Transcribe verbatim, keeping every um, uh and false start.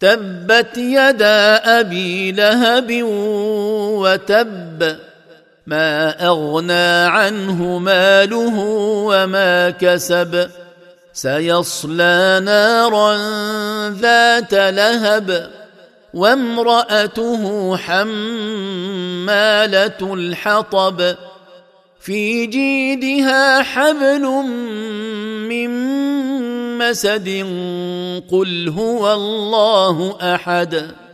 تبت يدا أبي لهب وتب ما أغنى عنه ماله وما كسب سيصلى نارا ذات لهب وامرأته حمالة الحطب في جيدها حبل من مسد قل هو الله أحد